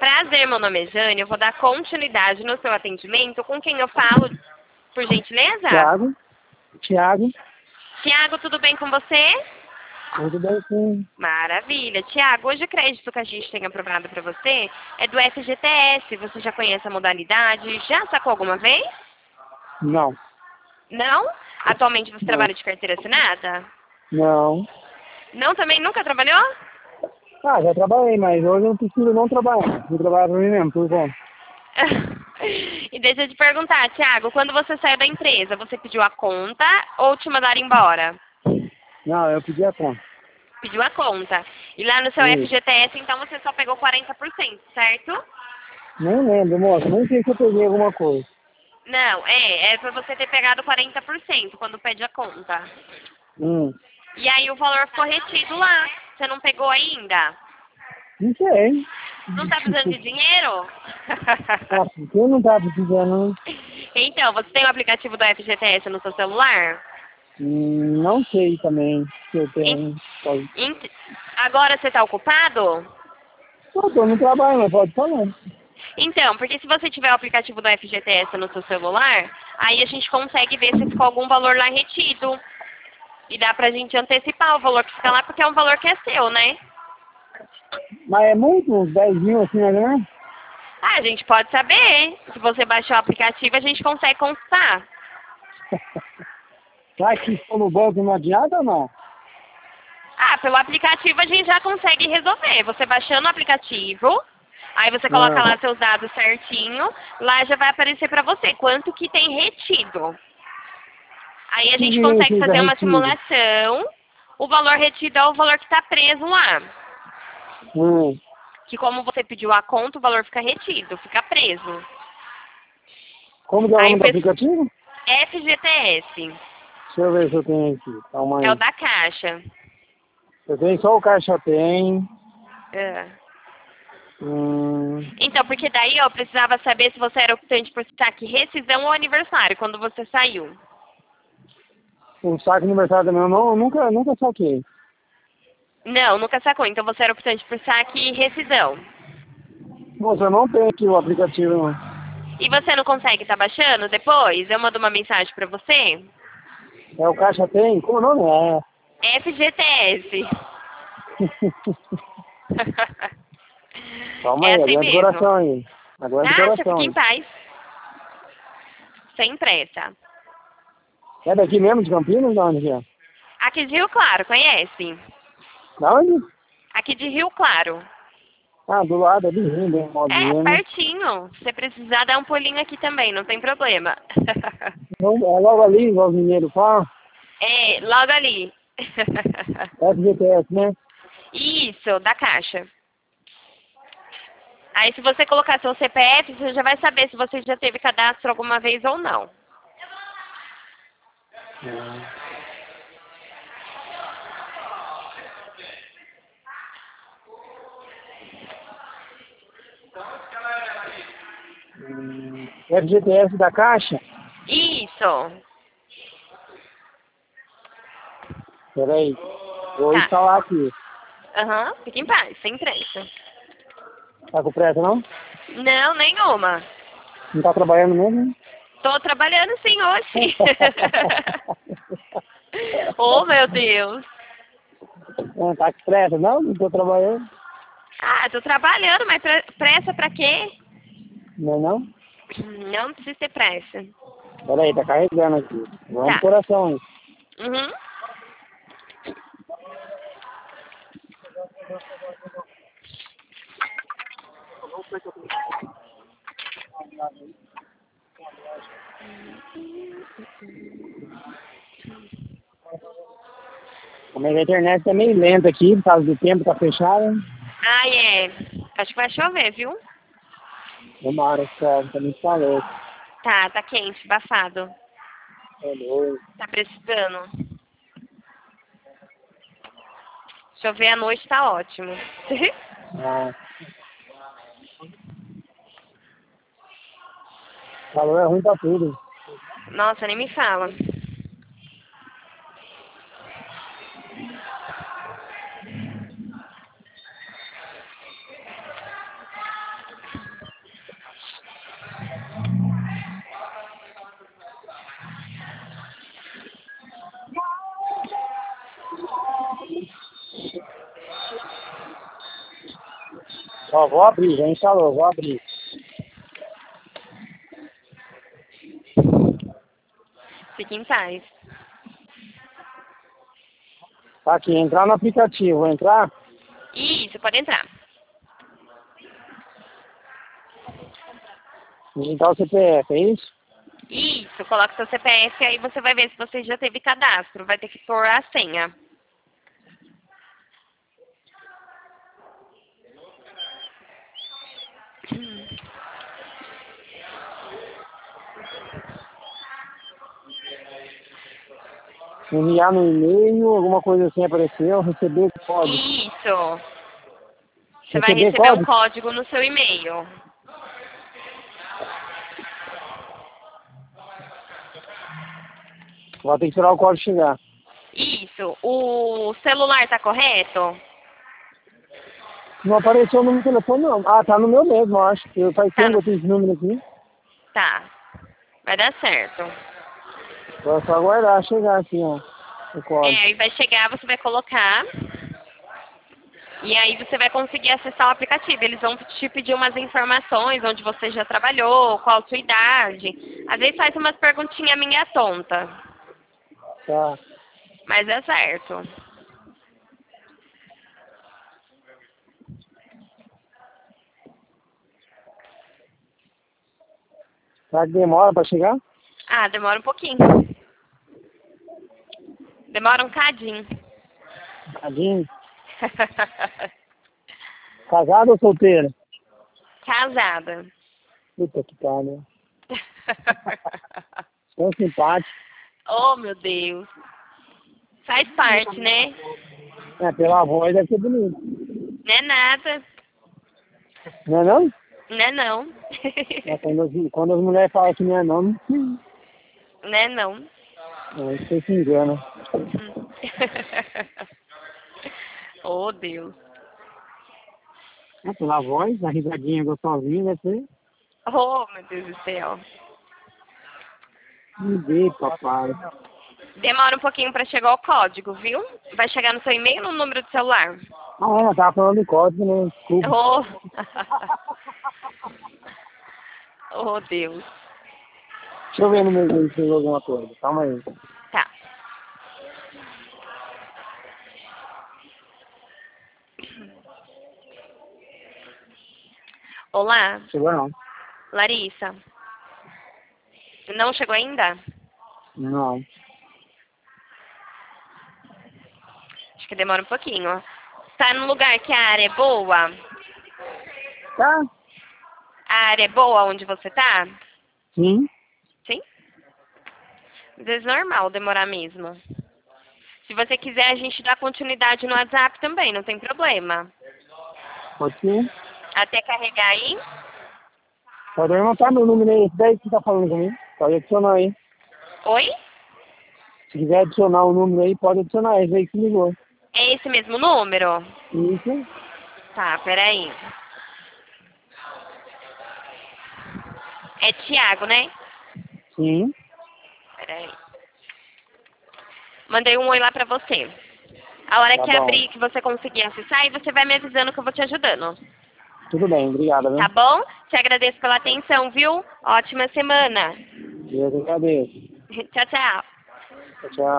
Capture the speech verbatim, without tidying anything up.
Prazer, meu nome é Jane. Eu vou dar continuidade no seu atendimento. Com quem eu falo, por gentileza? Tiago. Tiago. Tiago, tudo bem com você? Tudo bem, sim. Maravilha. Tiago, hoje o crédito que a gente tem aprovado para você é do F G T S. Você já conhece a modalidade? Já sacou alguma vez? Não. Não? Atualmente você Não. trabalha de carteira assinada? Não. Não também? Nunca trabalhou? Ah, já trabalhei, mas hoje eu não preciso não trabalhar. Eu trabalho pra mim mesmo, por conta. E deixa eu te perguntar, Tiago, quando você saiu da empresa, você pediu a conta ou te mandaram embora? Não, eu pedi a conta. Pediu a conta. E lá no seu Isso. F G T S, então, você só pegou quarenta por cento, certo? Nem lembro, moço. Nem sei se eu peguei alguma coisa. Não, é, é pra você ter pegado quarenta por cento quando pede a conta. Hum. E aí o valor ficou retido lá. Você não pegou ainda? Não sei. Não tá precisando de dinheiro? Ah, eu não tava precisando. Então, você tem o aplicativo do F G T S no seu celular? Hum, não sei também se eu Em- tenho. Pode. em- Agora você tá ocupado? Eu tô no trabalho, mas pode falar. Então, porque se você tiver o aplicativo do F G T S no seu celular, aí a gente consegue ver se ficou algum valor lá retido. E dá pra gente antecipar o valor que fica lá, porque é um valor que é seu, né? Mas é muito, uns dez mil assim, né? Ah, a gente pode saber. Se você baixar o aplicativo, a gente consegue consultar. Será que se for no banco não adianta ou não? Ah, pelo aplicativo a gente já consegue resolver. Você baixando o aplicativo, aí você coloca Ah, lá seus dados certinho, lá já vai aparecer pra você quanto que tem retido. Aí a que gente consegue fica fazer uma retido? simulação. O valor retido é o valor que está preso lá. Hum. Que como você pediu a conta, o valor fica retido, fica preso. Como que é o Aí nome o do pessoal... aplicativo? F G T S, Deixa eu ver se eu tenho aqui. Calma é o aí. da Caixa. Eu tenho só o Caixa Tem. É. Hum, Então, porque daí eu precisava saber se você era optante por saque rescisão ou aniversário, quando você saiu. o saque aniversário também eu não, eu nunca, nunca saquei. Não, nunca sacou. Então você era optante por saque e rescisão. Moça, eu não tenho aqui o aplicativo, não. E você não consegue estar baixando depois? Eu mando uma mensagem pra você. É o Caixa Tem? Como o nome é? F G T S. Calma É aí, assim aguenta o mesmo. coração aí. Aguenta o Ah, você coração fica em aí. paz. Sem pressa. É daqui mesmo, de Campinas? De onde que é? Aqui de Rio Claro, conhece? Da onde? Aqui de Rio Claro. Ah, do lado, ali, rindo, hein, É, modinha, né? pertinho. Se você precisar, dá um pulinho aqui também, não tem problema. Então, é logo ali, igual os mineiros falam. É, logo ali. F G T S, né? Isso, da Caixa. Aí se você colocar seu C P F, você já vai saber se você já teve cadastro alguma vez ou não. É. Hum, F G T S da Caixa? Isso. Peraí, vou Tá. instalar aqui. Aham, fique em paz, sem pressa. Tá com pressa, não? Não, nenhuma. Não tá trabalhando mesmo? Tô trabalhando sim hoje. Oh, meu Deus. Não tá com pressa, não? Não tô trabalhando. Ah, tô trabalhando, mas pre- pressa pra quê? Não é não? Não precisa ter pressa. Peraí, tá carregando aqui. Vamos pro Tá. coração aí. Uhum. Mas a internet tá meio lenta aqui, por causa do tempo, tá fechada. Ah, é. Acho que vai chover, viu? Tomara, cara, tá muito calor. Tá, tá quente, abafado. É doido. Tá precisando. Chover à noite tá ótimo. Ah, calor é ruim pra tudo. Nossa, nem me fala. Ó, vou abrir, já instalou, vou abrir. Fique em paz. Tá aqui, entrar no aplicativo, vou entrar? Isso, pode entrar. Digitar o C P F, é isso? Isso, coloca seu C P F e aí você vai ver se você já teve cadastro. Vai ter que pôr a senha. Enviar no e-mail, alguma coisa assim apareceu, receber código. Isso. Você vai Receber receber um código? código no seu e-mail. Vou ter que tirar o código e chegar. Isso. O celular tá correto? Não apareceu o número de telefone, não. Ah, tá no meu mesmo, eu acho. Eu faz Tá. tempo que No... eu tenho esse número aqui. Tá. Vai dar certo. Vou só aguardar chegar aqui, ó. O código. É, aí vai chegar, você vai colocar. E aí você vai conseguir acessar o aplicativo. Eles vão te pedir umas informações, onde você já trabalhou, qual a sua idade. Às vezes faz umas perguntinhas minha tonta. Tá. Mas é certo. Será que demora pra chegar? Ah, demora um pouquinho. Demora um cadinho. Tadinho. Casado ou solteiro? Casada. Puta que pariu. Tão simpático. Oh, meu Deus. Faz parte, né? É, pela voz deve ser bonito. Não é nada. Não é não? Não é não. É, quando, as, quando as mulheres falam que não é não, Não é não. não, isso você se engana. Oh, Deus. É, pela voz, a risadinha gostosinha deve ser. Oh, meu Deus do céu. Me dê, papai. Demora um pouquinho pra chegar o código, viu? Vai chegar no seu e-mail ou no número do celular? Ah, é, eu tava falando de código, né? Desculpa. Oh. Oh, Deus. Deixa eu ver no meu e-mail se chegou alguma coisa. Calma aí. Tá. Olá, Chegou não? Larissa. Não chegou ainda? Não. Acho que demora um pouquinho. Tá num lugar que a área é boa? Tá? A área é boa onde você tá? Sim. Sim? Às vezes é normal demorar mesmo. Se você quiser, a gente dá continuidade no WhatsApp também, não tem problema. Pode ser. Até carregar aí? Pode anotar meu número aí. Esse daí que você tá falando comigo. Pode adicionar aí. Oi? Se quiser adicionar o número aí, pode adicionar. Esse aí que ligou. É esse mesmo número? Isso. Tá, peraí. É Thiago, né? Sim. Peraí. Mandei um oi lá pra você. A hora Tá que bom. abrir, que você conseguir acessar, aí você vai me avisando que eu vou te ajudando. Tudo bem. Obrigado, viu? Tá bom? Te agradeço pela atenção, viu? Ótima semana. Eu que agradeço. Tchau, tchau. Tchau, tchau.